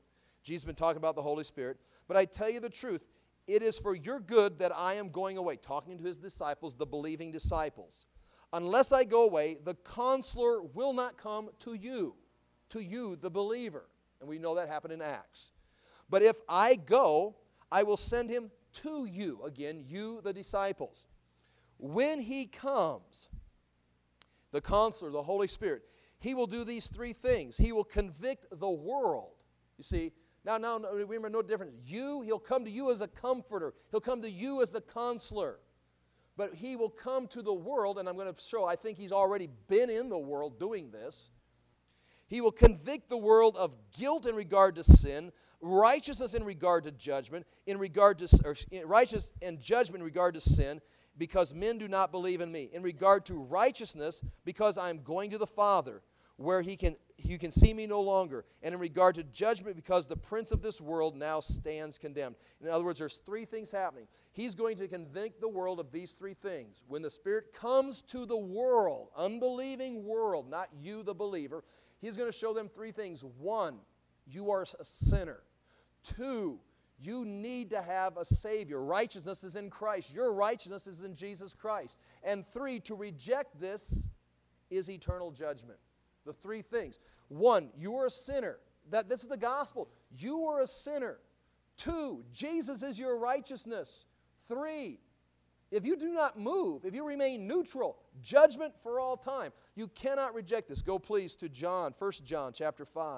Jesus has been talking about the Holy Spirit. But I tell you the truth, it is for your good that I am going away. Talking to his disciples, the believing disciples. Unless I go away, the Counselor will not come to you, the believer. And we know that happened in Acts. But if I go, I will send him to you. Again, you, the disciples. When he comes, the Counselor, the Holy Spirit, he will do these three things. He will convict the world. You see, now remember, no difference. He'll come to you as a comforter. He'll come to you as the Counselor. But he will come to the world, and I'm going to show, I think he's already been in the world doing this. He will convict the world of guilt in regard to sin, righteousness in regard to judgment, righteous and judgment in regard to sin, because men do not believe in me. In regard to righteousness, because I am going to the Father, where you can see me no longer. And in regard to judgment, because the prince of this world now stands condemned. In other words, there's three things happening. He's going to convict the world of these three things. When the Spirit comes to the world, unbelieving world, not you, the believer, he's going to show them three things. One, you are a sinner. Two, you need to have a Savior. Righteousness is in Christ. Your righteousness is in Jesus Christ. And three, to reject this is eternal judgment. The three things. One, you are a sinner. This is the gospel. You are a sinner. Two, Jesus is your righteousness. Three, if you do not move, if you remain neutral, judgment for all time. You cannot reject this. Go please to John, 1 John chapter 5.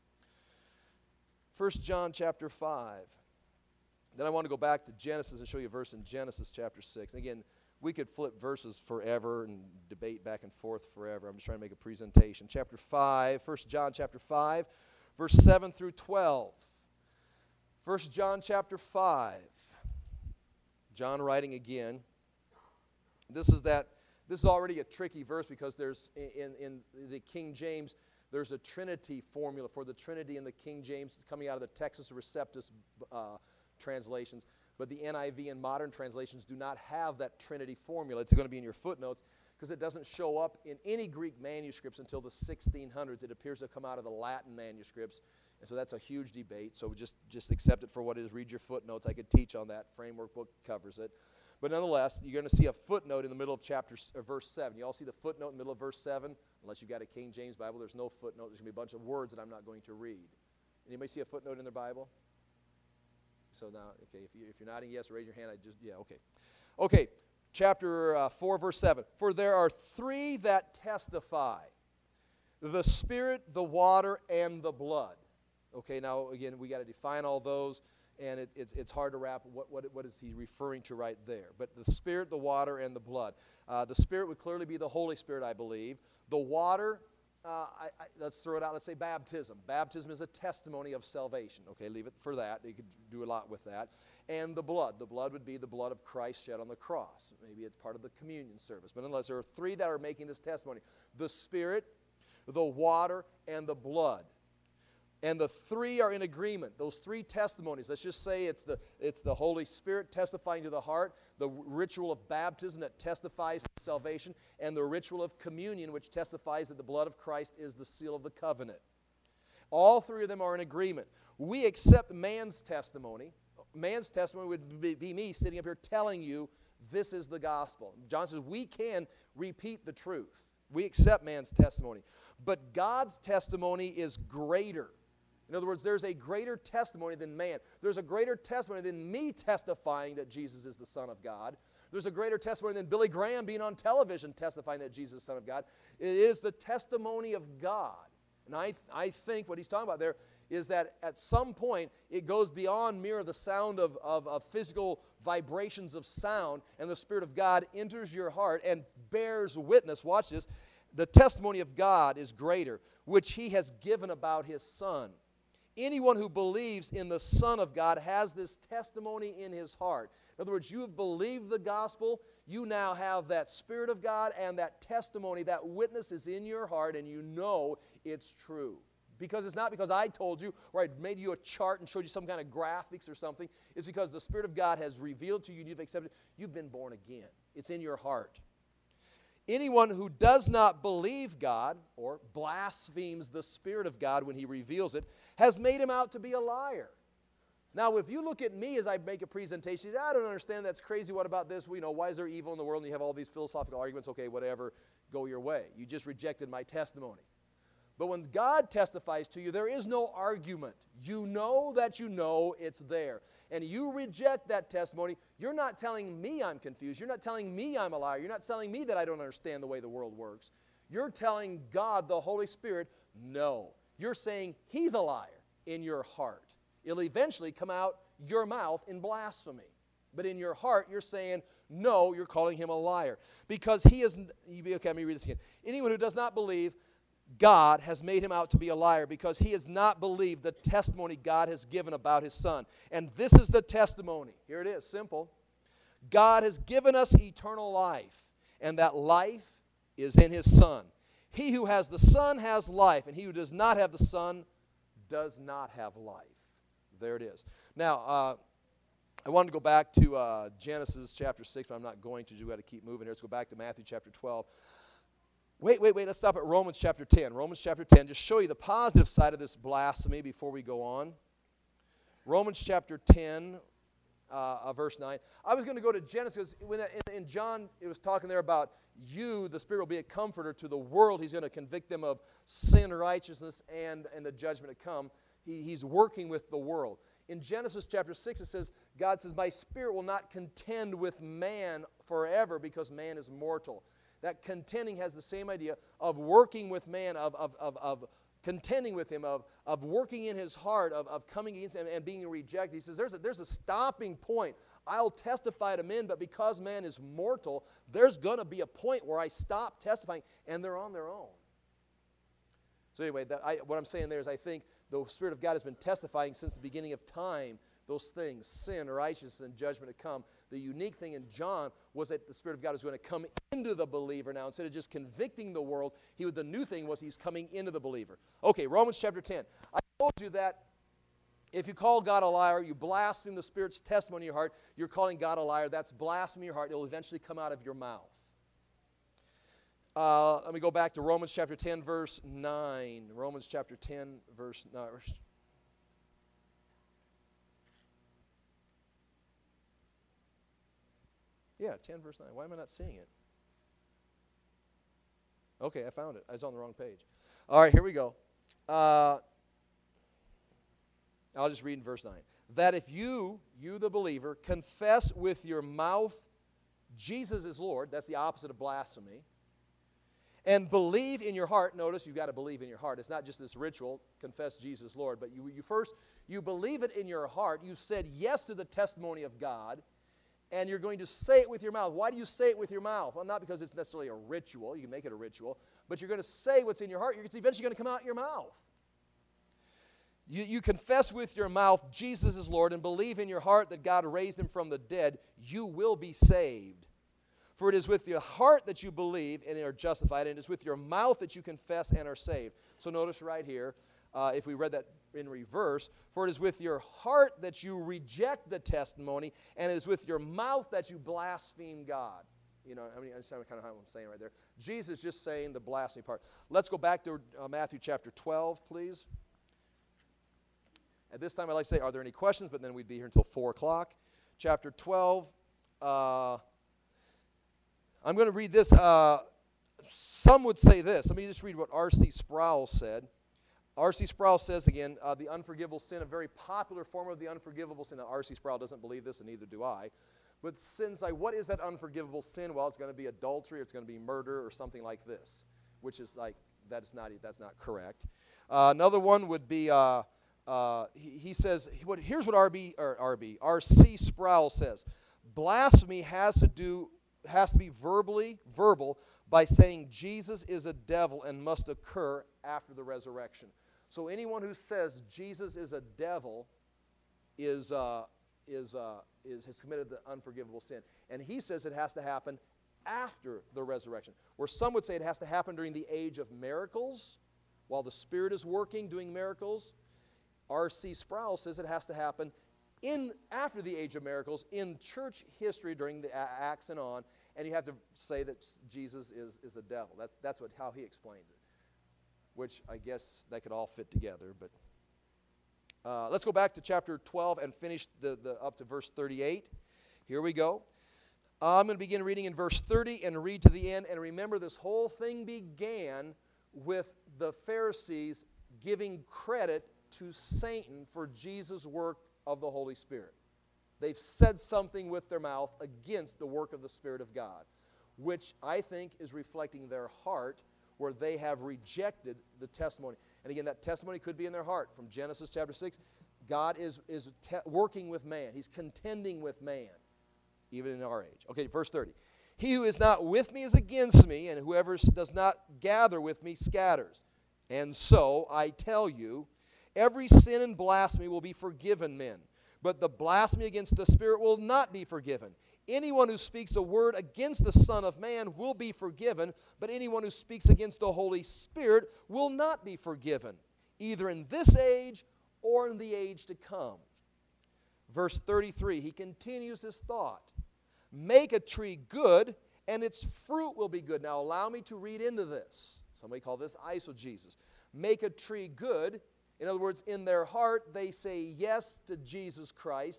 1 John chapter 5. Then I want to go back to Genesis and show you a verse in Genesis chapter 6. And again, we could flip verses forever and debate back and forth forever. I'm just trying to make a presentation. Chapter 5, 1 John chapter 5, verse 7 through 12. 1 John chapter 5. John writing again. This is already a tricky verse because there's in the King James, there's a Trinity formula for the Trinity in the King James. It's coming out of the Textus Receptus translations. But the NIV and modern translations do not have that Trinity formula. It's going to be in your footnotes because it doesn't show up in any Greek manuscripts until the 1600s. It appears to come out of the Latin manuscripts. And so that's a huge debate. So just accept it for what it is. Read your footnotes. I could teach on that. Framework book covers it. But nonetheless, you're going to see a footnote in the middle of verse 7. You all see the footnote in the middle of verse 7? Unless you've got a King James Bible, there's no footnote. There's going to be a bunch of words that I'm not going to read. Anybody see a footnote in their Bible? So now, okay, if you're nodding yes, raise your hand. Okay. Okay, chapter 4, verse 7. For there are three that testify, the Spirit, the water, and the blood. Okay, now, again, we got to define all those, and it's hard to wrap what is he referring to right there. But the Spirit, the water, and the blood. The Spirit would clearly be the Holy Spirit, I believe. The water, let's throw it out. Let's say baptism. Baptism is a testimony of salvation. Okay, leave it for that. You could do a lot with that. And the blood. The blood would be the blood of Christ shed on the cross. Maybe it's part of the communion service. But nonetheless, there are three that are making this testimony. The Spirit, the water, and the blood. And the three are in agreement. Those three testimonies. Let's just say it's the Holy Spirit testifying to the heart, the ritual of baptism that testifies to salvation, and the ritual of communion which testifies that the blood of Christ is the seal of the covenant. All three of them are in agreement. We accept man's testimony. Man's testimony would be me sitting up here telling you this is the gospel. John says we can repeat the truth. We accept man's testimony. But God's testimony is greater. In other words, there's a greater testimony than man. There's a greater testimony than me testifying that Jesus is the Son of God. There's a greater testimony than Billy Graham being on television testifying that Jesus is the Son of God. It is the testimony of God. And I think what he's talking about there is that at some point it goes beyond mere the sound of physical vibrations of sound, and the Spirit of God enters your heart and bears witness. Watch this. The testimony of God is greater, which he has given about his Son. Anyone who believes in the Son of God has this testimony in his heart. In other words, you have believed the gospel. You now have that Spirit of God and that testimony, that witness is in your heart, and you know it's true. Because it's not because I told you or I made you a chart and showed you some kind of graphics or something. It's because the Spirit of God has revealed to you and you've accepted it. You've been born again. It's in your heart. Anyone who does not believe God or blasphemes the Spirit of God when he reveals it has made him out to be a liar. Now, if you look at me as I make a presentation, you say, I don't understand, that's crazy, what about this? Well, why is there evil in the world? And you have all these philosophical arguments. Okay, whatever, go your way. You just rejected my testimony. But when God testifies to you, there is no argument. You know that you know it's there. And you reject that testimony. You're not telling me I'm confused. You're not telling me I'm a liar. You're not telling me that I don't understand the way the world works. You're telling God, the Holy Spirit, no. You're saying He's a liar in your heart. It'll eventually come out your mouth in blasphemy. But in your heart, you're saying, no, you're calling Him a liar. Because He is, okay, let me read this again. Anyone who does not believe God has made him out to be a liar because he has not believed the testimony God has given about His Son. And this is the testimony. Here it is, simple. God has given us eternal life, and that life is in His Son. He who has the Son has life, and he who does not have the Son does not have life. There it is. Now, I wanted to go back to Genesis chapter 6, but I'm not going to. We've got to keep moving here. Let's go back to Matthew chapter 12. Wait. Let's stop at Romans chapter 10. Romans chapter 10, just show you the positive side of this blasphemy before we go on. Romans chapter 10, verse 9. I was going to go to Genesis. In John, it was talking there about you, the Spirit will be a comforter to the world. He's going to convict them of sin, righteousness, and the judgment to come. He's working with the world. In Genesis chapter 6, it says, God says, my Spirit will not contend with man forever because man is mortal. That contending has the same idea of working with man, of contending with him, of working in his heart, of coming against him and being rejected. He says there's a stopping point. I'll testify to men, but because man is mortal, there's going to be a point where I stop testifying, and they're on their own. So anyway, what I'm saying there is I think the Spirit of God has been testifying since the beginning of time, those things, sin, righteousness, and judgment to come. The unique thing in John was that the Spirit of God was going to come into the believer now. Instead of just convicting the world, the new thing was He's coming into the believer. Okay, Romans chapter 10. I told you that if you call God a liar, you blaspheme the Spirit's testimony in your heart, you're calling God a liar. That's blasphemy in your heart. It will eventually come out of your mouth. Let me go back to Romans chapter 10, verse 9. Romans chapter 10, verse 9. Yeah, 10 verse 9. Why am I not seeing it? Okay, I found it. I was on the wrong page. All right, here we go. I'll just read in verse 9. That if you the believer, confess with your mouth Jesus is Lord, that's the opposite of blasphemy, and believe in your heart, notice you've got to believe in your heart. It's not just this ritual, confess Jesus Lord, but you believe it in your heart. You said yes to the testimony of God, and you're going to say it with your mouth. Why do you say it with your mouth? Well, not because it's necessarily a ritual. You can make it a ritual. But you're going to say what's in your heart. It's eventually going to come out your mouth. You confess with your mouth Jesus is Lord and believe in your heart that God raised Him from the dead. You will be saved. For it is with your heart that you believe and are justified, and it is with your mouth that you confess and are saved. So notice right here, if we read that in reverse, for it is with your heart that you reject the testimony, and it is with your mouth that you blaspheme God. You know, I mean, understand kind of how I'm saying right there. Jesus just saying the blasphemy part. Let's go back to Matthew chapter 12, please. At this time, I'd like to say, are there any questions? But then we'd be here until 4 o'clock. Chapter 12. I'm going to read this. Some would say this. Let me just read what R.C. Sproul said. R.C. Sproul says, again, the unforgivable sin, a very popular form of the unforgivable sin. Now, R.C. Sproul doesn't believe this, and neither do I. But sin's like, what is that unforgivable sin? Well, it's going to be adultery, or it's going to be murder, or something like this, which is like, that's not correct. Another one would be, he says, here's what R.C. Sproul says. Blasphemy has to be verbal by saying Jesus is a devil and must occur after the resurrection. So anyone who says Jesus is a devil has committed the unforgivable sin. And he says it has to happen after the resurrection. Where some would say it has to happen during the age of miracles, while the Spirit is working, doing miracles. R.C. Sproul says it has to happen after the age of miracles in church history during the Acts and on, and you have to say that Jesus is a devil. That's how he explains it, which I guess that could all fit together. But let's go back to chapter 12 and finish up to verse 38. Here we go. I'm going to begin reading in verse 30 and read to the end. And remember, this whole thing began with the Pharisees giving credit to Satan for Jesus' work of the Holy Spirit. They've said something with their mouth against the work of the Spirit of God, which I think is reflecting their heart, where they have rejected the testimony. And again, that testimony could be in their heart. From Genesis chapter 6, God is working with man. He's contending with man, even in our age. Okay, verse 30. He who is not with me is against me, and whoever does not gather with me scatters. And so, I tell you, every sin and blasphemy will be forgiven men, but the blasphemy against the Spirit will not be forgiven. Anyone who speaks a word against the Son of Man will be forgiven, but anyone who speaks against the Holy Spirit will not be forgiven, either in this age or in the age to come. Verse 33, he continues his thought. Make a tree good, and its fruit will be good. Now allow me to read into this. Somebody call this eisegesis. Make a tree good. In other words, in their heart, they say yes to Jesus Christ,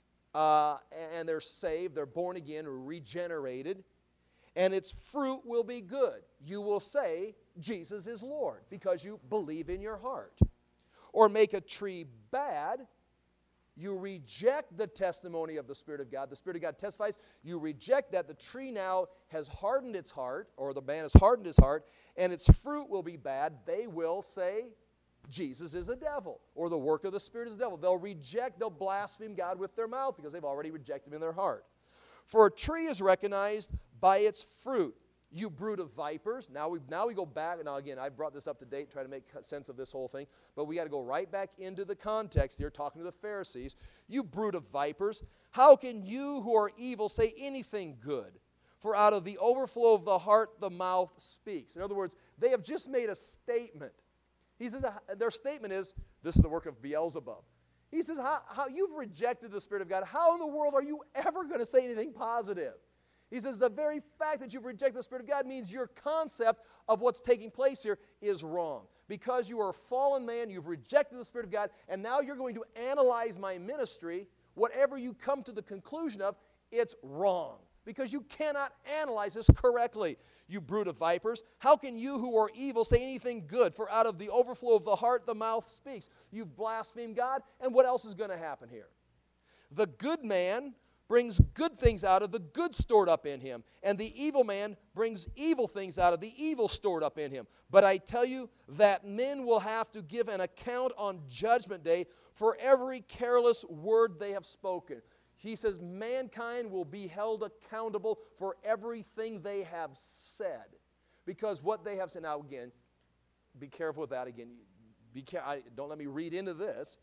and they're saved, they're born again, regenerated, and its fruit will be good. You will say, Jesus is Lord, because you believe in your heart. Or make a tree bad. You reject the testimony of the Spirit of God. The Spirit of God testifies. You reject that. The tree now has hardened its heart, or the man has hardened his heart, and its fruit will be bad. They will say, Jesus is a devil, or the work of the Spirit is a devil. They'll blaspheme God with their mouth because they've already rejected him in their heart. For a tree is recognized by its fruit. You brood of vipers. Now we go back. Now again, I brought this up to date, try to make sense of this whole thing. But we got to go right back into the context here, talking to the Pharisees. You brood of vipers. How can you who are evil say anything good? For out of the overflow of the heart, the mouth speaks. In other words, they have just made a statement. He says their statement is, this is the work of Beelzebub. He says, how you've rejected the Spirit of God. How in the world are you ever going to say anything positive? He says the very fact that you've rejected the Spirit of God means your concept of what's taking place here is wrong. Because you are a fallen man, you've rejected the Spirit of God, and now you're going to analyze my ministry. Whatever you come to the conclusion of, it's wrong. Because you cannot analyze this correctly, you brood of vipers. How can you who are evil say anything good? For out of the overflow of the heart, the mouth speaks. You've blasphemed God, and what else is going to happen here? The good man brings good things out of the good stored up in him, and the evil man brings evil things out of the evil stored up in him. But I tell you that men will have to give an account on Judgment Day for every careless word they have spoken. He says mankind will be held accountable for everything they have said. Because what they have said, now again, be careful with that again. Don't let me read into this.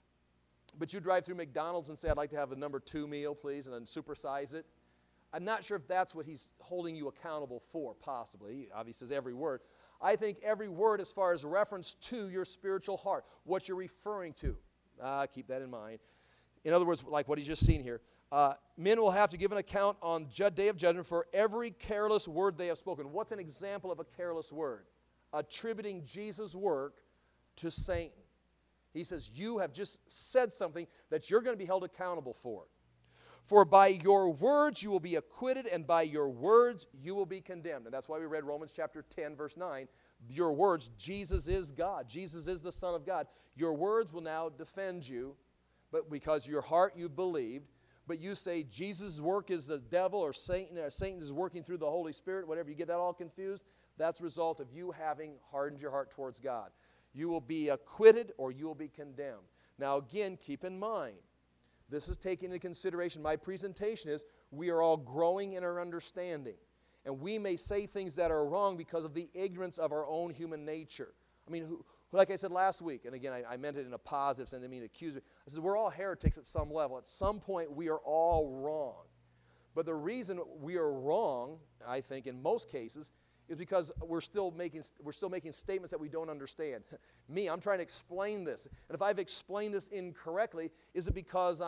But you drive through McDonald's and say, I'd like to have a number 2 meal, please, and then supersize it. I'm not sure if that's what he's holding you accountable for, possibly. He obviously says every word. I think every word as far as reference to your spiritual heart, what you're referring to. Keep that in mind. In other words, like what he's just seen here, men will have to give an account on Day of Judgment for every careless word they have spoken. What's an example of a careless word? Attributing Jesus' work to Satan. He says, you have just said something that you're going to be held accountable for. For by your words you will be acquitted, and by your words you will be condemned. And that's why we read Romans chapter 10, verse 9. Your words, Jesus is God. Jesus is the Son of God. Your words will now defend you, but because your heart you believed, but you say Jesus' work is the devil or Satan is working through the Holy Spirit, whatever, you get that all confused, that's a result of you having hardened your heart towards God. You will be acquitted or you will be condemned. Now again, keep in mind, this is taken into consideration. My presentation is we are all growing in our understanding. And we may say things that are wrong because of the ignorance of our own human nature. I mean, like I said last week, and again, I meant it in a positive sense, I didn't mean to accuse me. I said we're all heretics at some level. At some point, we are all wrong. But the reason we are wrong, I think, in most cases, is because we're still making statements that we don't understand. Me, I'm trying to explain this. And if I've explained this incorrectly, is it because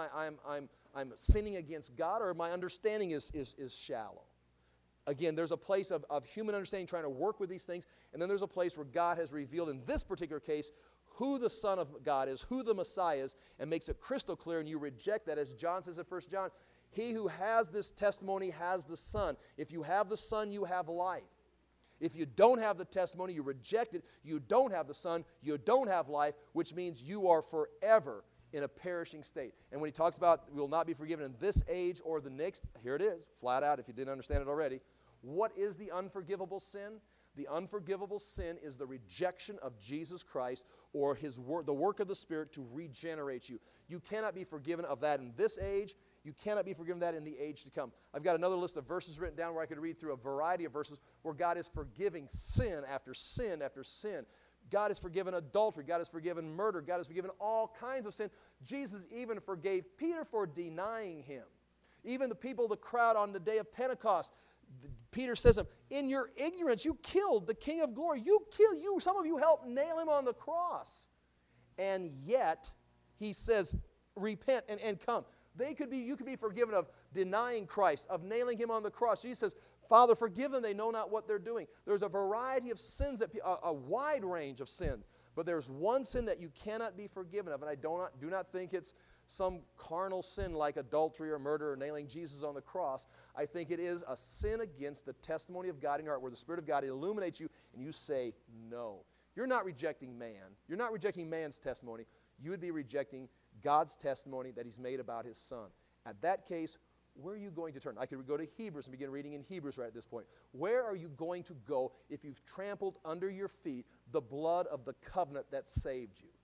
I'm sinning against God, or my understanding is shallow? Again, there's a place of human understanding trying to work with these things, and then there's a place where God has revealed, in this particular case, who the Son of God is, who the Messiah is, and makes it crystal clear, and you reject that. As John says in 1 John, he who has this testimony has the Son. If you have the Son, you have life. If you don't have the testimony, you reject it, you don't have the Son, you don't have life, which means you are forever in a perishing state. And when he talks about we will not be forgiven in this age or the next, here it is, flat out, if you didn't understand it already. What is the unforgivable sin? The unforgivable sin is the rejection of Jesus Christ, or the work of the Spirit to regenerate you. You cannot be forgiven of that in this age. You cannot be forgiven of that in the age to come. I've got another list of verses written down where I could read through a variety of verses where God is forgiving sin after sin after sin. God has forgiven adultery. God has forgiven murder. God has forgiven all kinds of sin. Jesus even forgave Peter for denying him. Even the people, the crowd on the day of Pentecost, Peter says to him, in your ignorance, you killed the King of glory. Some of you helped nail him on the cross. And yet, he says, repent and come. You could be forgiven of denying Christ, of nailing him on the cross. Jesus says, Father, forgive them, they know not what they're doing. There's a variety of sins, a wide range of sins. But there's one sin that you cannot be forgiven of, and I do not think it's some carnal sin like adultery or murder or nailing Jesus on the cross. I think it is a sin against the testimony of God in your heart, where the Spirit of God illuminates you and you say no. You're not rejecting man. You're not rejecting man's testimony. You would be rejecting God's testimony that he's made about his Son. At that case, where are you going to turn? I could go to Hebrews and begin reading in Hebrews right at this point. Where are you going to go if you've trampled under your feet the blood of the covenant that saved you?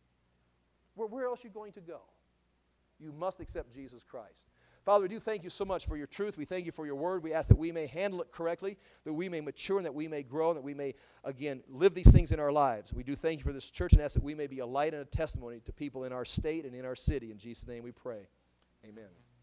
Where else are you going to go? You must accept Jesus Christ. Father, we do thank you so much for your truth. We thank you for your word. We ask that we may handle it correctly, that we may mature, and that we may grow, and that we may, again, live these things in our lives. We do thank you for this church and ask that we may be a light and a testimony to people in our state and in our city. In Jesus' name we pray. Amen.